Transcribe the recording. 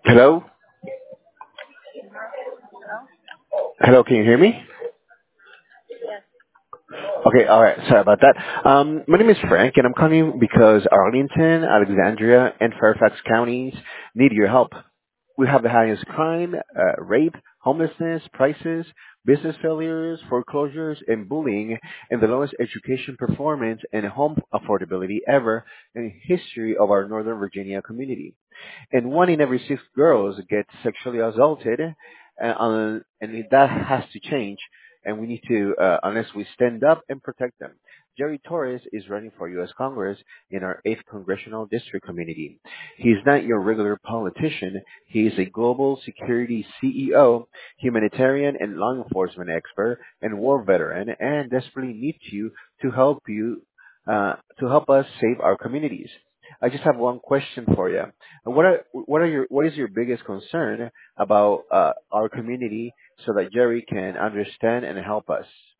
Hello? Hello? Hello, can you hear me? Yes. Okay, all right. Sorry about that. My name is Frank, and I'm calling because Arlington, Alexandria, and Fairfax counties need your help. We have the highest crime, rape, homelessness, prices, business failures, foreclosures, and bullying, and the lowest education performance and home affordability ever in the history of our Northern Virginia community. And one in every six girls gets sexually assaulted, and that has to change. And we need to, unless we stand up and protect them. Jerry Torres is running for U.S. Congress in our 8th Congressional District Community. He's not your regular politician. He is a global security CEO, humanitarian and law enforcement expert, and war veteran, and desperately needs to help us save our communities. I just have one question for you. What is your biggest concern about our community so that Jerry can understand and help us?